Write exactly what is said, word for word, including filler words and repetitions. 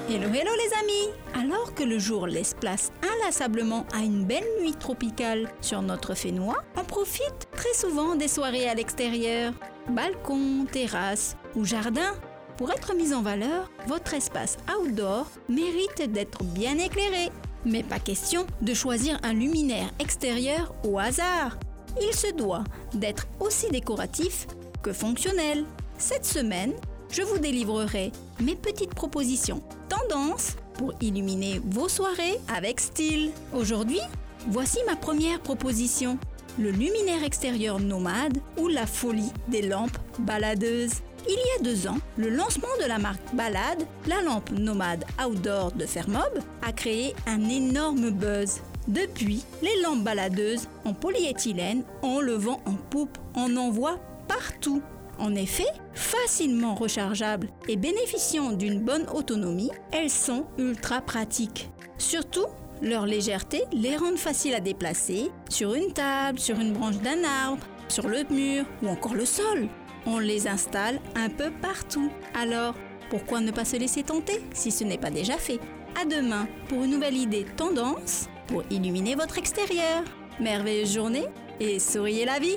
Hello, hello les amis! Alors que le jour laisse place inlassablement à une belle nuit tropicale sur notre Fénois, on profite très souvent des soirées à l'extérieur, balcon, terrasse ou jardin. Pour être mis en valeur, votre espace outdoor mérite d'être bien éclairé. Mais pas question de choisir un luminaire extérieur au hasard. Il se doit d'être aussi décoratif que fonctionnel. Cette semaine, je vous délivrerai mes petites propositions tendances pour illuminer vos soirées avec style. Aujourd'hui, voici ma première proposition, le luminaire extérieur nomade ou la folie des lampes baladeuses. Il y a deux ans, le lancement de la marque Balade, la lampe nomade outdoor de Fermob, a créé un énorme buzz. Depuis, les lampes baladeuses en polyéthylène ont le vent en poupe, on en voit partout. En effet, facilement rechargeables et bénéficiant d'une bonne autonomie, elles sont ultra pratiques. Surtout, leur légèreté les rend faciles à déplacer sur une table, sur une branche d'un arbre, sur le mur ou encore le sol. On les installe un peu partout. Alors, pourquoi ne pas se laisser tenter si ce n'est pas déjà fait? À demain pour une nouvelle idée tendance pour illuminer votre extérieur. Merveilleuse journée et souriez la vie!